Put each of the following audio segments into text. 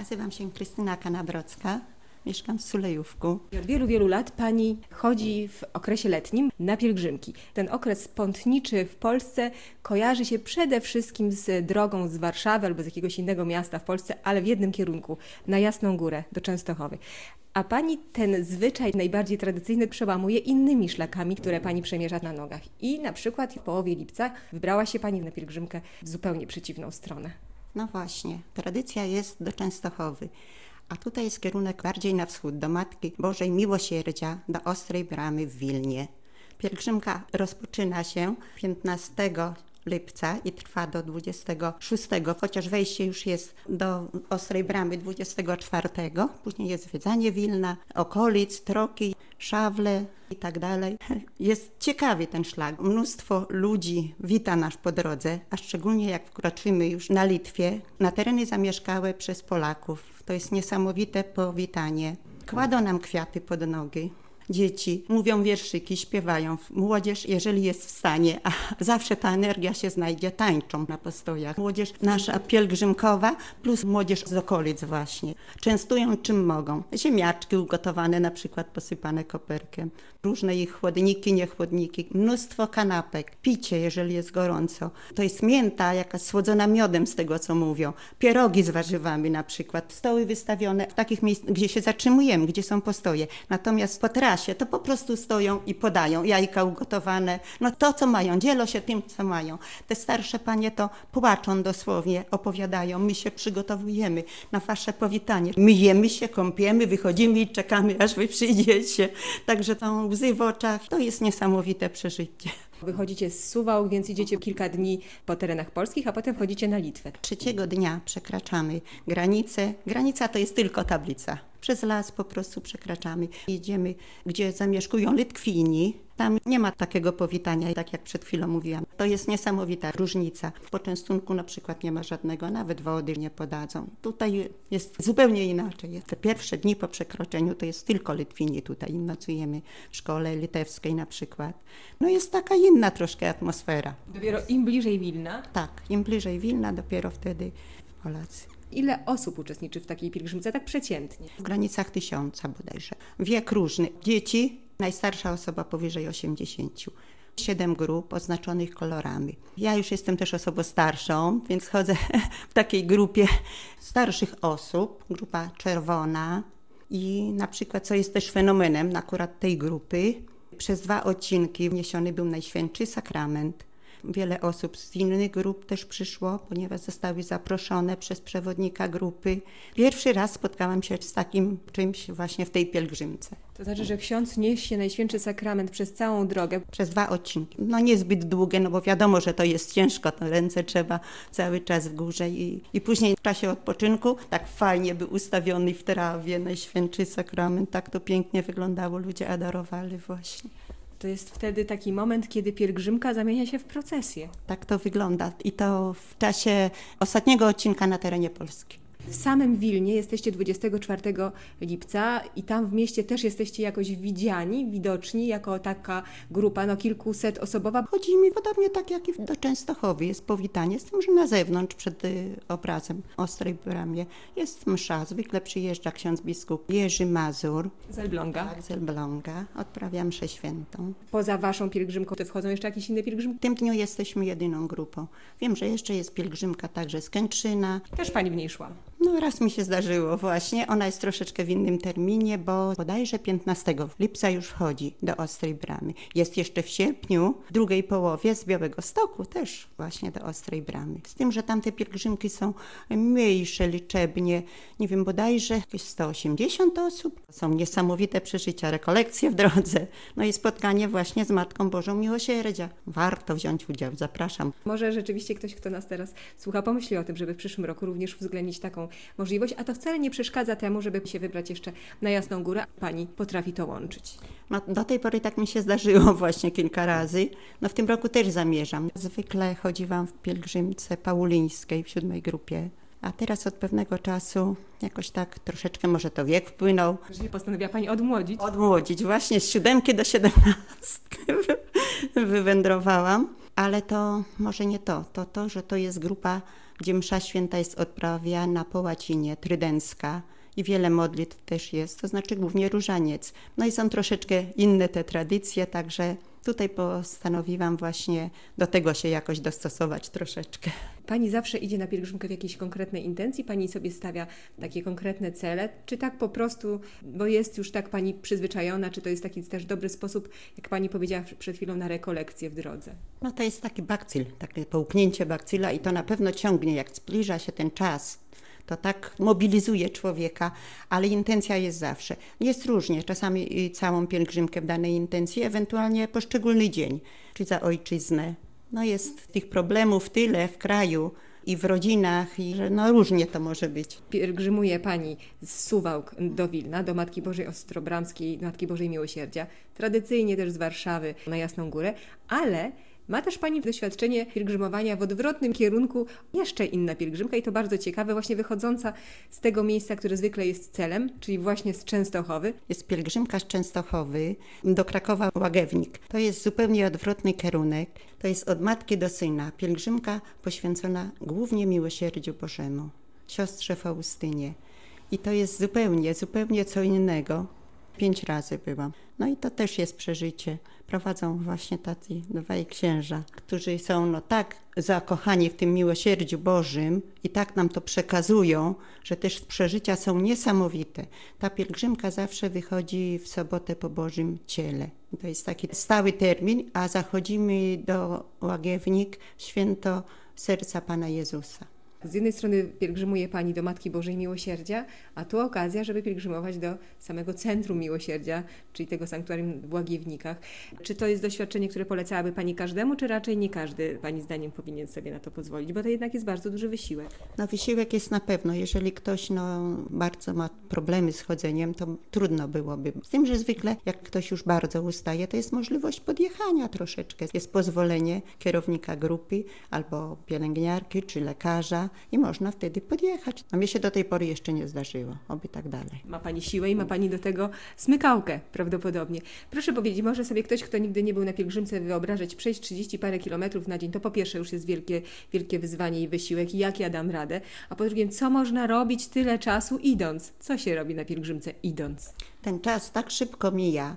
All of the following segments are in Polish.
Nazywam się Krystyna Kanabrocka, mieszkam w Sulejówku. Od wielu, wielu lat Pani chodzi w okresie letnim na pielgrzymki. Ten okres pątniczy w Polsce kojarzy się przede wszystkim z drogą z Warszawy albo z jakiegoś innego miasta w Polsce, ale w jednym kierunku, na Jasną Górę, do Częstochowy. A Pani ten zwyczaj najbardziej tradycyjny przełamuje innymi szlakami, które Pani przemierza na nogach. I na przykład w połowie lipca wybrała się Pani na pielgrzymkę w zupełnie przeciwną stronę. No właśnie, tradycja jest do Częstochowy, a tutaj jest kierunek bardziej na wschód, do Matki Bożej Miłosierdzia, do Ostrej Bramy w Wilnie. Pielgrzymka rozpoczyna się 15 lipca i trwa do 26, chociaż wejście już jest do Ostrej Bramy 24. Później jest zwiedzanie Wilna, okolic, Troki, Szawle i tak dalej. Jest ciekawy ten szlak. Mnóstwo ludzi wita nas po drodze, a szczególnie jak wkroczymy już na Litwie, na tereny zamieszkałe przez Polaków. To jest niesamowite powitanie. Kładą nam kwiaty pod nogi. Dzieci mówią wierszyki, śpiewają. Młodzież, jeżeli jest w stanie, a zawsze ta energia się znajdzie, tańczą na postojach. Młodzież nasza pielgrzymkowa plus młodzież z okolic właśnie. Częstują czym mogą. Ziemniaczki ugotowane, na przykład posypane koperkiem. Różne ich chłodniki, niechłodniki. Mnóstwo kanapek. Picie, jeżeli jest gorąco. To jest mięta, jakaś słodzona miodem z tego, co mówią. Pierogi z warzywami na przykład. Stoły wystawione w takich miejscach, gdzie się zatrzymujemy, gdzie są postoje. Natomiast po trasie to po prostu stoją i podają jajka ugotowane. No to, co mają. Dzielą się tym, co mają. Te starsze panie to płaczą dosłownie, opowiadają. My się przygotowujemy na wasze powitanie. Myjemy się, kąpiemy, wychodzimy i czekamy, aż wy przyjdziecie. Także tą łzy w oczach, to jest niesamowite przeżycie. Wychodzicie z Suwałk, więc idziecie kilka dni po terenach polskich, a potem wchodzicie na Litwę. Trzeciego dnia przekraczamy granicę. Granica to jest tylko tablica. Przez las po prostu przekraczamy. Jedziemy, gdzie zamieszkują Litwini. Tam nie ma takiego powitania, tak jak przed chwilą mówiłam. To jest niesamowita różnica. W poczęstunku na przykład nie ma żadnego, nawet wody nie podadzą. Tutaj jest zupełnie inaczej. Te pierwsze dni po przekroczeniu to jest tylko Litwini tutaj. Nocujemy w szkole litewskiej na przykład. No jest taka inna troszkę atmosfera. Dopiero im bliżej Wilna. Tak, im bliżej Wilna, dopiero wtedy Polacy. Ile osób uczestniczy w takiej pielgrzymce, tak przeciętnie? W granicach 1000 bodajże. Wiek różny. Dzieci, najstarsza osoba powyżej 80. 7 grup oznaczonych kolorami. Ja już jestem też osobą starszą, więc chodzę w takiej grupie starszych osób. Grupa czerwona i na przykład, co jest też fenomenem akurat tej grupy, przez 2 odcinki wniesiony był Najświętszy Sakrament. Wiele osób z innych grup też przyszło, ponieważ zostały zaproszone przez przewodnika grupy. Pierwszy raz spotkałam się z takim czymś właśnie w tej pielgrzymce. To znaczy, że ksiądz niesie Najświętszy Sakrament przez całą drogę. Przez 2 odcinki. No niezbyt długie, no bo wiadomo, że to jest ciężko, to ręce trzeba cały czas w górze i później w czasie odpoczynku tak fajnie był ustawiony w trawie Najświętszy Sakrament. Tak to pięknie wyglądało, ludzie adorowali właśnie. To jest wtedy taki moment, kiedy pielgrzymka zamienia się w procesję. Tak to wygląda i to w czasie ostatniego odcinka na terenie Polski. W samym Wilnie jesteście 24 lipca i tam w mieście też jesteście jakoś widziani, widoczni jako taka grupa, kilkuset osobowa. Chodzi mi podobnie tak jak i do Częstochowy. Jest powitanie, z tym, że na zewnątrz przed obrazem Ostrej Bramie jest msza. Zwykle przyjeżdża ksiądz biskup Jerzy Mazur. Z Elbląga. Tak, z Elbląga. Odprawia mszę świętą. Poza waszą pielgrzymką to wchodzą jeszcze jakieś inne pielgrzymki? W tym dniu jesteśmy jedyną grupą. Wiem, że jeszcze jest pielgrzymka także z Kętrzyna. Też pani w niej szła? No raz mi się zdarzyło właśnie. Ona jest troszeczkę w innym terminie, bo bodajże 15 lipca już wchodzi do Ostrej Bramy. Jest jeszcze w sierpniu, w drugiej połowie z Białegostoku też właśnie do Ostrej Bramy. Z tym, że tamte pielgrzymki są mniejsze liczebnie. Nie wiem, bodajże jakieś 180 osób. Są niesamowite przeżycia, rekolekcje w drodze. No i spotkanie właśnie z Matką Bożą Miłosierdzia. Warto wziąć udział, zapraszam. Może rzeczywiście ktoś, kto nas teraz słucha, pomyśli o tym, żeby w przyszłym roku również uwzględnić taką możliwość, a to wcale nie przeszkadza temu, żeby się wybrać jeszcze na Jasną Górę. Pani potrafi to łączyć. No, do tej pory tak mi się zdarzyło właśnie kilka razy. No w tym roku też zamierzam. Zwykle chodziłam w pielgrzymce paulińskiej w 7 grupie, a teraz od pewnego czasu jakoś tak troszeczkę może to wiek wpłynął. Czyli postanowiła Pani odmłodzić? Odmłodzić, właśnie z 7 do 17 wywędrowałam, ale to może nie to, że to jest grupa gdzie msza święta jest odprawiana po łacinie, trydencka i wiele modlitw też jest, to znaczy głównie różaniec. No i są troszeczkę inne te tradycje, także tutaj postanowiłam właśnie do tego się jakoś dostosować troszeczkę. Pani zawsze idzie na pielgrzymkę w jakiejś konkretnej intencji? Pani sobie stawia takie konkretne cele? Czy tak po prostu, bo jest już tak Pani przyzwyczajona, czy to jest taki też dobry sposób, jak Pani powiedziała przed chwilą, na rekolekcję w drodze? No to jest taki bakcyl, takie połknięcie bakcyla i to na pewno ciągnie, jak zbliża się ten czas. To tak mobilizuje człowieka, ale intencja jest zawsze. Jest różnie, czasami całą pielgrzymkę w danej intencji, ewentualnie poszczególny dzień, czy za ojczyznę. No jest tych problemów tyle w kraju i w rodzinach, i że no różnie to może być. Pielgrzymuje Pani z Suwałk do Wilna, do Matki Bożej Ostrobramskiej, Matki Bożej Miłosierdzia, tradycyjnie też z Warszawy na Jasną Górę, ale ma też Pani doświadczenie pielgrzymowania w odwrotnym kierunku, jeszcze inna pielgrzymka i to bardzo ciekawe, właśnie wychodząca z tego miejsca, które zwykle jest celem, czyli właśnie z Częstochowy. Jest pielgrzymka z Częstochowy do Krakowa Łagiewnik. To jest zupełnie odwrotny kierunek. To jest od matki do syna. Pielgrzymka poświęcona głównie miłosierdziu Bożemu, siostrze Faustynie. I to jest zupełnie co innego. 5 razy byłam. No i to też jest przeżycie. Prowadzą właśnie tacy dwaj księża, którzy są tak zakochani w tym miłosierdziu Bożym i tak nam to przekazują, że też przeżycia są niesamowite. Ta pielgrzymka zawsze wychodzi w sobotę po Bożym Ciele. To jest taki stały termin, a zachodzimy do Łagiewnik w święto Serca Pana Jezusa. Z jednej strony pielgrzymuje Pani do Matki Bożej Miłosierdzia, a tu okazja, żeby pielgrzymować do samego Centrum Miłosierdzia, czyli tego sanktuarium w Łagiewnikach. Czy to jest doświadczenie, które polecałaby Pani każdemu, czy raczej nie każdy Pani zdaniem powinien sobie na to pozwolić? Bo to jednak jest bardzo duży wysiłek. No wysiłek jest na pewno. Jeżeli ktoś bardzo ma problemy z chodzeniem, to trudno byłoby. Z tym, że zwykle jak ktoś już bardzo ustaje, to jest możliwość podjechania troszeczkę. Jest pozwolenie kierownika grupy albo pielęgniarki czy lekarza, i można wtedy podjechać. A mnie się do tej pory jeszcze nie zdarzyło, oby tak dalej. Ma Pani siłę i ma Pani do tego smykałkę prawdopodobnie. Proszę powiedzieć, może sobie ktoś, kto nigdy nie był na pielgrzymce, wyobrażać przejść 30 parę kilometrów na dzień. To po pierwsze już jest wielkie wyzwanie i wysiłek, jak ja dam radę. A po drugie, co można robić tyle czasu idąc? Co się robi na pielgrzymce idąc? Ten czas tak szybko mija,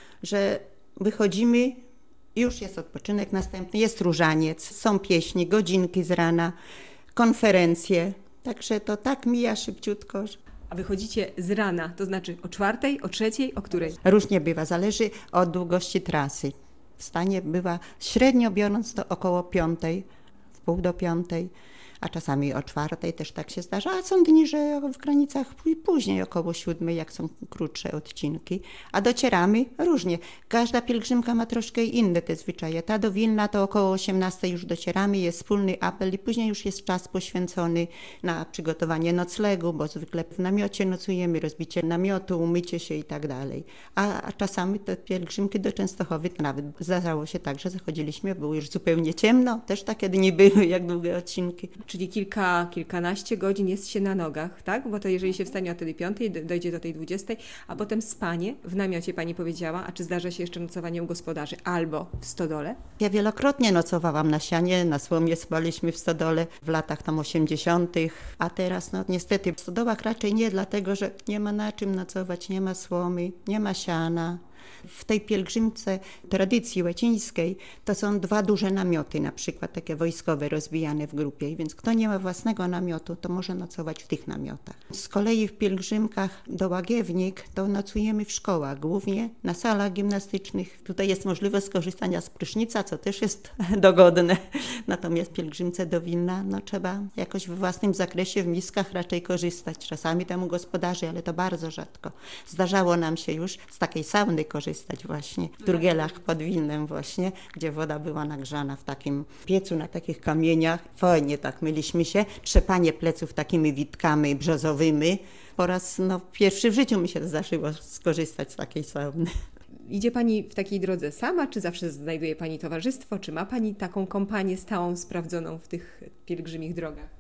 że wychodzimy, już jest odpoczynek następny, jest różaniec, są pieśni, godzinki z rana, konferencje, także to tak mija szybciutko. A wychodzicie z rana, to znaczy o 4:00, o 3:00, o której? Różnie bywa, zależy od długości trasy. W stanie bywa średnio biorąc to około 5:00, w pół do 5:00, a czasami o 4:00 też tak się zdarza, a są dni, że w granicach później około 7:00, jak są krótsze odcinki, a docieramy różnie. Każda pielgrzymka ma troszkę inne te zwyczaje. Ta do Wilna to około 18:00 już docieramy, jest wspólny apel i później już jest czas poświęcony na przygotowanie noclegu, bo zwykle w namiocie nocujemy, rozbicie namiotu, umycie się i tak dalej. A czasami te pielgrzymki do Częstochowy nawet zdarzało się tak, że zachodziliśmy, było już zupełnie ciemno, też takie dni były, jak długie odcinki. Czyli kilkanaście godzin jest się na nogach, tak? Bo to jeżeli się wstanie o tej 5:00, dojdzie do tej 20:00, a potem spanie w namiocie, Pani powiedziała, a czy zdarza się jeszcze nocowanie u gospodarzy albo w stodole? Ja wielokrotnie nocowałam na sianie, na słomie spaliśmy w stodole w latach tam 80., a teraz niestety w stodołach raczej nie, dlatego że nie ma na czym nocować, nie ma słomy, nie ma siana. W tej pielgrzymce tradycji łacińskiej to są 2 duże namioty, na przykład takie wojskowe rozbijane w grupie, więc kto nie ma własnego namiotu, to może nocować w tych namiotach. Z kolei w pielgrzymkach do Łagiewnik to nocujemy w szkołach, głównie na salach gimnastycznych. Tutaj jest możliwość skorzystania z prysznica, co też jest dogodne. Natomiast w pielgrzymce do Wilna trzeba jakoś we własnym zakresie w miskach raczej korzystać. Czasami temu gospodarzy, ale to bardzo rzadko. Zdarzało nam się już z takiej sauny korzystać właśnie w Turgielach pod Wilnem właśnie, gdzie woda była nagrzana w takim piecu na takich kamieniach. Fajnie tak myliśmy się, trzepanie pleców takimi witkami brzozowymi. Po raz pierwszy w życiu mi się zdarzyło skorzystać z takiej sauny. Idzie Pani w takiej drodze sama, czy zawsze znajduje Pani towarzystwo, czy ma Pani taką kompanię stałą, sprawdzoną w tych pielgrzymich drogach?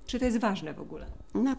Czy to jest ważne w ogóle?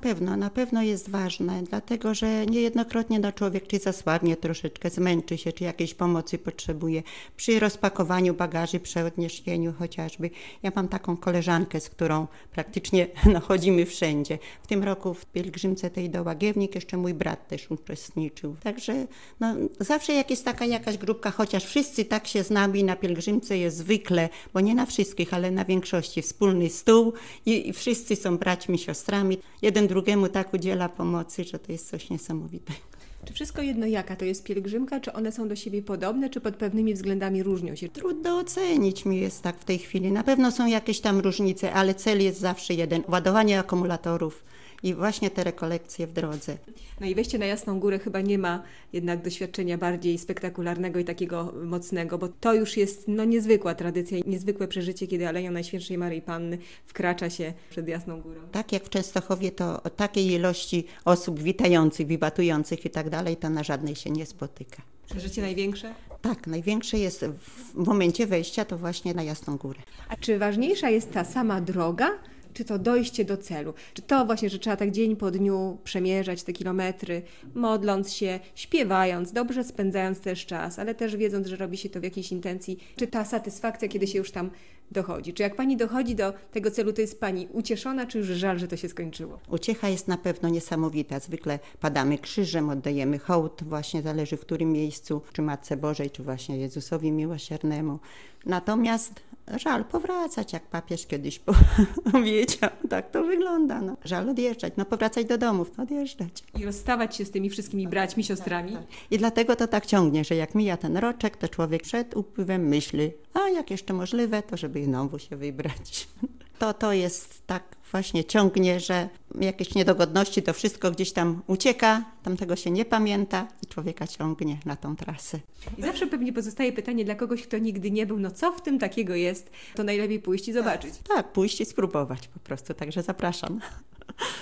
Na pewno jest ważne, dlatego że niejednokrotnie człowiek czy zasłabnie troszeczkę, zmęczy się, czy jakiejś pomocy potrzebuje przy rozpakowaniu bagaży, przy odniesieniu chociażby. Ja mam taką koleżankę, z którą praktycznie chodzimy wszędzie. W tym roku w pielgrzymce tej do Łagiewnik jeszcze mój brat też uczestniczył. Także zawsze jak jest taka jakaś grupka, chociaż wszyscy tak się znamy, na pielgrzymce jest zwykle, bo nie na wszystkich, ale na większości wspólny stół i wszyscy są braćmi, siostrami. Jeden drugiemu tak udziela pomocy, że to jest coś niesamowitego. Czy wszystko jedno jaka to jest pielgrzymka? Czy one są do siebie podobne, czy pod pewnymi względami różnią się? Trudno ocenić mi jest tak w tej chwili. Na pewno są jakieś tam różnice, ale cel jest zawsze jeden. Ładowanie akumulatorów i właśnie te rekolekcje w drodze. No i wejście na Jasną Górę chyba nie ma jednak doświadczenia bardziej spektakularnego i takiego mocnego, bo to już jest niezwykła tradycja i niezwykłe przeżycie, kiedy Aleją Najświętszej Maryi Panny wkracza się przed Jasną Górą. Tak jak w Częstochowie, to o takiej ilości osób witających, wiwatujących i tak dalej, to na żadnej się nie spotyka. Przeżycie największe? Tak, największe jest w momencie wejścia to właśnie na Jasną Górę. A czy ważniejsza jest ta sama droga, czy to dojście do celu? Czy to właśnie, że trzeba tak dzień po dniu przemierzać te kilometry, modląc się, śpiewając, dobrze spędzając też czas, ale też wiedząc, że robi się to w jakiejś intencji? Czy ta satysfakcja, kiedy się już tam dochodzi? Czy jak Pani dochodzi do tego celu, to jest Pani ucieszona, czy już żal, że to się skończyło? Uciecha jest na pewno niesamowita. Zwykle padamy krzyżem, oddajemy hołd, właśnie zależy w którym miejscu, czy Matce Bożej, czy właśnie Jezusowi Miłosiernemu. Natomiast żal powracać, jak papież kiedyś powiedział. Tak to wygląda. Żal odjeżdżać, powracać do domów, odjeżdżać. I rozstawać się z tymi wszystkimi braćmi, siostrami? Tak. I dlatego to tak ciągnie, że jak mija ten roczek, to człowiek przed upływem myśli, a jak jeszcze możliwe, to żeby znowu się wybrać. To jest tak właśnie ciągnie, że jakieś niedogodności, to wszystko gdzieś tam ucieka, tam tego się nie pamięta i człowieka ciągnie na tą trasę. I zawsze pewnie pozostaje pytanie dla kogoś, kto nigdy nie był, co w tym takiego jest, to najlepiej pójść i zobaczyć. Tak, pójść i spróbować po prostu, także zapraszam.